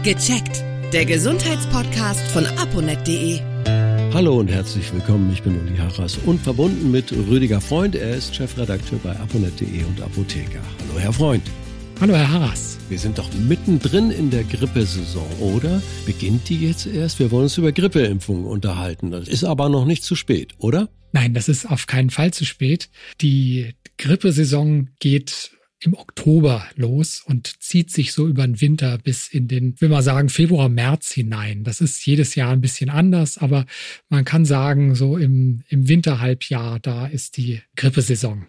Gecheckt. Der Gesundheitspodcast von aponet.de. Hallo und herzlich willkommen, ich bin Uli Harras und verbunden mit Rüdiger Freund. Er ist Chefredakteur bei aponet.de und Apotheker. Hallo Herr Freund. Hallo Herr Harras. Wir sind doch mittendrin in der Grippesaison, oder? Beginnt die jetzt erst? Wir wollen uns über Grippeimpfungen unterhalten. Das ist aber noch nicht zu spät, oder? Nein, das ist auf keinen Fall zu spät. Die Grippesaison geht im Oktober los und zieht sich so über den Winter bis in den, will man sagen, Februar, März hinein. Das ist jedes Jahr ein bisschen anders, aber man kann sagen, so im Winterhalbjahr, da ist die Grippesaison.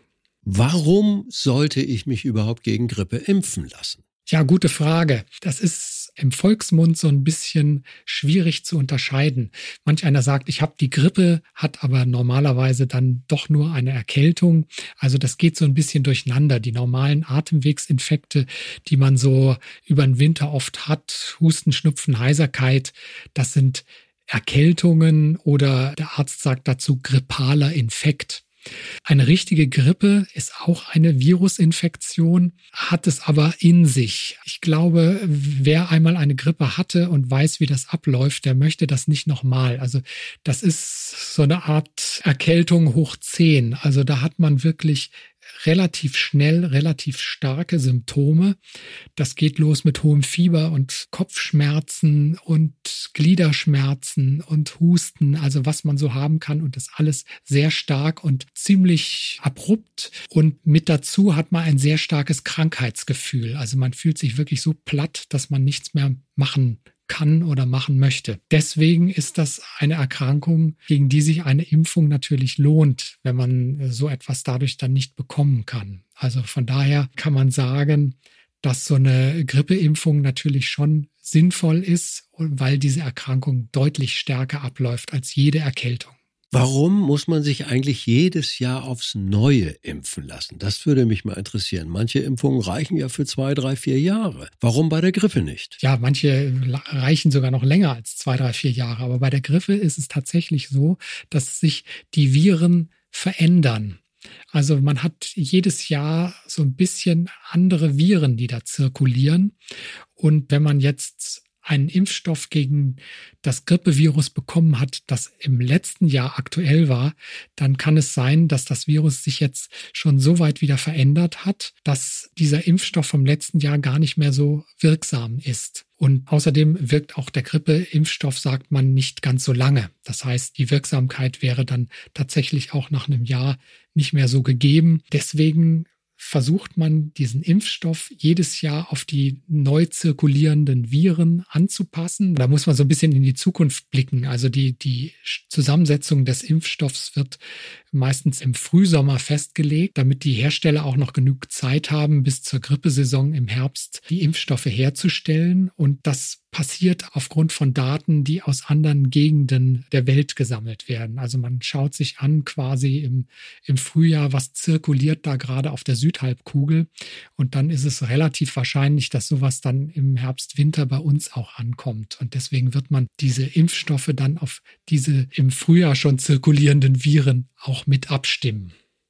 Warum sollte ich mich überhaupt gegen Grippe impfen lassen? Ja, gute Frage. Das ist im Volksmund so ein bisschen schwierig zu unterscheiden. Manch einer sagt, ich habe die Grippe, hat aber normalerweise dann doch nur eine Erkältung. Also das geht so ein bisschen durcheinander. Die normalen Atemwegsinfekte, die man so über den Winter oft hat, Husten, Schnupfen, Heiserkeit, das sind Erkältungen oder der Arzt sagt dazu grippaler Infekt. Eine richtige Grippe ist auch eine Virusinfektion, hat es aber in sich. Ich glaube, wer einmal eine Grippe hatte und weiß, wie das abläuft, der möchte das nicht nochmal. Also das ist so eine Art Erkältung hoch 10. Also da hat man wirklich relativ schnell, relativ starke Symptome. Das geht los mit hohem Fieber und Kopfschmerzen und Gliederschmerzen und Husten, also was man so haben kann, und das alles sehr stark und ziemlich abrupt. Und mit dazu hat man ein sehr starkes Krankheitsgefühl. Also man fühlt sich wirklich so platt, dass man nichts mehr machen kann oder machen möchte. Deswegen ist das eine Erkrankung, gegen die sich eine Impfung natürlich lohnt, wenn man so etwas dadurch dann nicht bekommen kann. Also von daher kann man sagen, dass so eine Grippeimpfung natürlich schon sinnvoll ist, weil diese Erkrankung deutlich stärker abläuft als jede Erkältung. Warum muss man sich eigentlich jedes Jahr aufs Neue impfen lassen? Das würde mich mal interessieren. Manche Impfungen reichen ja für 2, 3, 4 Jahre. Warum bei der Grippe nicht? Ja, manche reichen sogar noch länger als 2, 3, 4 Jahre. Aber bei der Grippe ist es tatsächlich so, dass sich die Viren verändern. Also man hat jedes Jahr so ein bisschen andere Viren, die da zirkulieren. Und wenn man jetzt einen Impfstoff gegen das Grippevirus bekommen hat, das im letzten Jahr aktuell war, dann kann es sein, dass das Virus sich jetzt schon so weit wieder verändert hat, dass dieser Impfstoff vom letzten Jahr gar nicht mehr so wirksam ist. Und außerdem wirkt auch der Grippeimpfstoff, sagt man, nicht ganz so lange. Das heißt, die Wirksamkeit wäre dann tatsächlich auch nach einem Jahr nicht mehr so gegeben. Deswegen versucht man, diesen Impfstoff jedes Jahr auf die neu zirkulierenden Viren anzupassen. Da muss man so ein bisschen in die Zukunft blicken. Also die Zusammensetzung des Impfstoffs wird meistens im Frühsommer festgelegt, damit die Hersteller auch noch genug Zeit haben, bis zur Grippesaison im Herbst die Impfstoffe herzustellen. Und das passiert aufgrund von Daten, die aus anderen Gegenden der Welt gesammelt werden. Also man schaut sich an quasi im Frühjahr, was zirkuliert da gerade auf der Südhalbkugel. Und dann ist es relativ wahrscheinlich, dass sowas dann im Herbst, Winter bei uns auch ankommt. Und deswegen wird man diese Impfstoffe dann auf diese im Frühjahr schon zirkulierenden Viren auch mit abstimmen.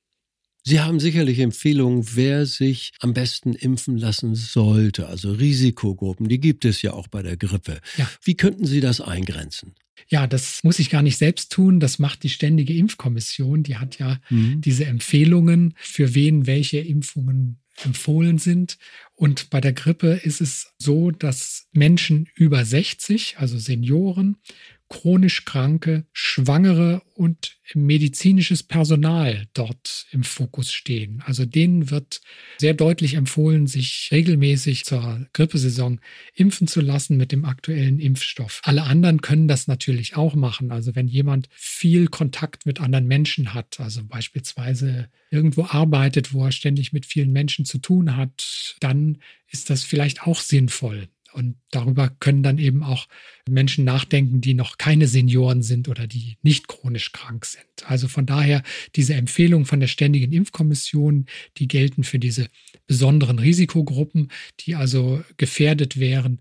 Sie haben sicherlich Empfehlungen, wer sich am besten impfen lassen sollte. Also Risikogruppen, die gibt es ja auch bei der Grippe. Ja. Wie könnten Sie das eingrenzen? Ja, das muss ich gar nicht selbst tun. Das macht die Ständige Impfkommission. Die hat ja diese Empfehlungen, für wen welche Impfungen empfohlen sind. Und bei der Grippe ist es so, dass Menschen über 60, also Senioren, chronisch Kranke, Schwangere und medizinisches Personal dort im Fokus stehen. Also denen wird sehr deutlich empfohlen, sich regelmäßig zur Grippesaison impfen zu lassen mit dem aktuellen Impfstoff. Alle anderen können das natürlich auch machen. Also wenn jemand viel Kontakt mit anderen Menschen hat, also beispielsweise irgendwo arbeitet, wo er ständig mit vielen Menschen zu tun hat, dann ist das vielleicht auch sinnvoll. Und darüber können dann eben auch Menschen nachdenken, die noch keine Senioren sind oder die nicht chronisch krank sind. Also von daher diese Empfehlungen von der Ständigen Impfkommission, die gelten für diese besonderen Risikogruppen, die also gefährdet wären,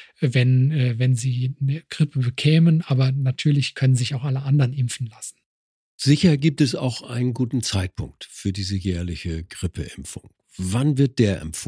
wenn sie eine Grippe bekämen. Aber natürlich können sich auch alle anderen impfen lassen. Sicher gibt es auch einen guten Zeitpunkt für diese jährliche Grippeimpfung. Wann wird der empfohlen?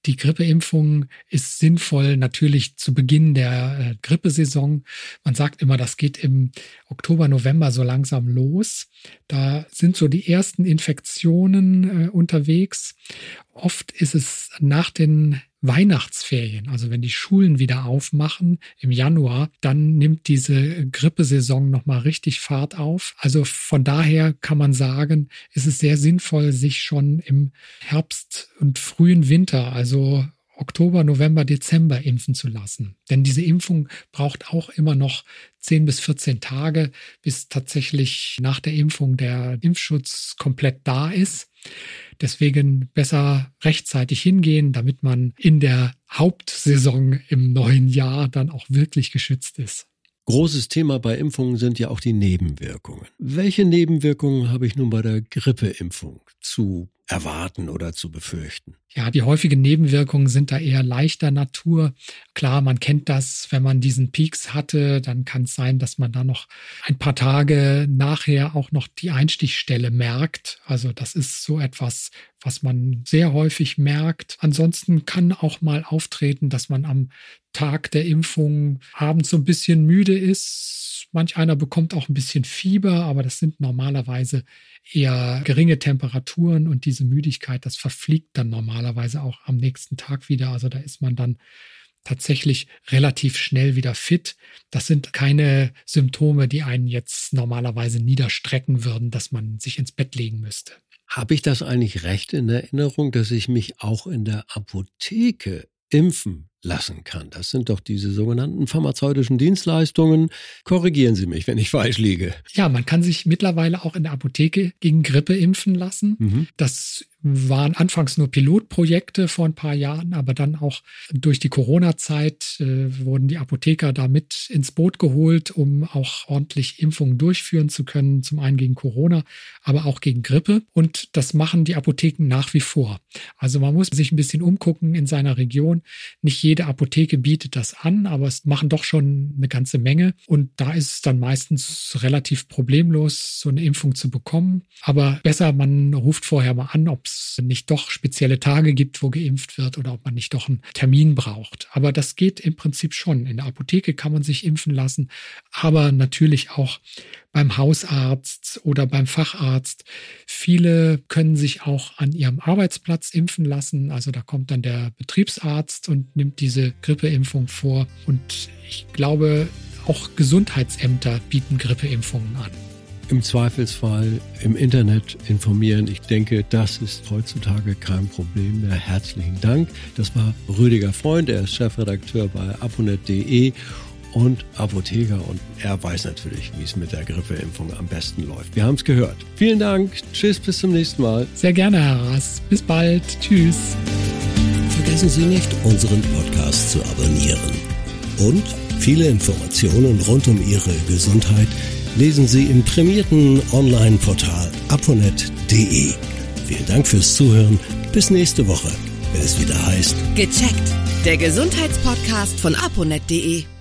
Die Grippeimpfung ist sinnvoll natürlich zu Beginn der Grippesaison. Man sagt immer, das geht im Oktober, November so langsam los. Da sind so die ersten Infektionen unterwegs. Oft ist es nach den Weihnachtsferien, also wenn die Schulen wieder aufmachen im Januar, dann nimmt diese Grippesaison nochmal richtig Fahrt auf. Also von daher kann man sagen, ist es sehr sinnvoll, sich schon im Herbst und frühen Winter, also Oktober, November, Dezember impfen zu lassen. Denn diese Impfung braucht auch immer noch 10 bis 14 Tage, bis tatsächlich nach der Impfung der Impfschutz komplett da ist. Deswegen besser rechtzeitig hingehen, damit man in der Hauptsaison im neuen Jahr dann auch wirklich geschützt ist. Großes Thema bei Impfungen sind ja auch die Nebenwirkungen. Welche Nebenwirkungen habe ich nun bei der Grippeimpfung zu erwarten oder zu befürchten? Ja, die häufigen Nebenwirkungen sind da eher leichter Natur. Klar, man kennt das, wenn man diesen Peaks hatte, dann kann es sein, dass man da noch ein paar Tage nachher auch noch die Einstichstelle merkt. Also das ist so etwas, was man sehr häufig merkt. Ansonsten kann auch mal auftreten, dass man am Tag der Impfung abends so ein bisschen müde ist. Manch einer bekommt auch ein bisschen Fieber, aber das sind normalerweise eher geringe Temperaturen und diese Müdigkeit, das verfliegt dann normalerweise auch am nächsten Tag wieder. Also da ist man dann tatsächlich relativ schnell wieder fit. Das sind keine Symptome, die einen jetzt normalerweise niederstrecken würden, dass man sich ins Bett legen müsste. Habe ich das eigentlich recht in Erinnerung, dass ich mich auch in der Apotheke impfen lassen kann? Das sind doch diese sogenannten pharmazeutischen Dienstleistungen. Korrigieren Sie mich, wenn ich falsch liege. Ja, man kann sich mittlerweile auch in der Apotheke gegen Grippe impfen lassen. Das waren anfangs nur Pilotprojekte vor ein paar Jahren, aber dann auch durch die Corona-Zeit wurden die Apotheker da mit ins Boot geholt, um auch ordentlich Impfungen durchführen zu können, zum einen gegen Corona, aber auch gegen Grippe. Und das machen die Apotheken nach wie vor. Also man muss sich ein bisschen umgucken in seiner Region. Nicht jede Apotheke bietet das an, aber es machen doch schon eine ganze Menge. Und da ist es dann meistens relativ problemlos, so eine Impfung zu bekommen. Aber besser, man ruft vorher mal an, ob es nicht doch spezielle Tage gibt, wo geimpft wird oder ob man nicht doch einen Termin braucht. Aber das geht im Prinzip schon. In der Apotheke kann man sich impfen lassen, aber natürlich auch beim Hausarzt oder beim Facharzt. Viele können sich auch an ihrem Arbeitsplatz impfen lassen. Also da kommt dann der Betriebsarzt und nimmt diese Grippeimpfung vor. Und ich glaube, auch Gesundheitsämter bieten Grippeimpfungen an. Im Zweifelsfall im Internet informieren. Ich denke, das ist heutzutage kein Problem mehr. Herzlichen Dank. Das war Rüdiger Freund. Er ist Chefredakteur bei aponet.de und Apotheker. Und er weiß natürlich, wie es mit der Grippeimpfung am besten läuft. Wir haben es gehört. Vielen Dank. Tschüss, bis zum nächsten Mal. Sehr gerne, Herr Raas. Bis bald. Tschüss. Vergessen Sie nicht, unseren Podcast zu abonnieren. Und viele Informationen rund um Ihre Gesundheit lesen Sie im prämierten Online-Portal aponet.de. Vielen Dank fürs Zuhören. Bis nächste Woche, wenn es wieder heißt Gecheckt. Der Gesundheitspodcast von aponet.de.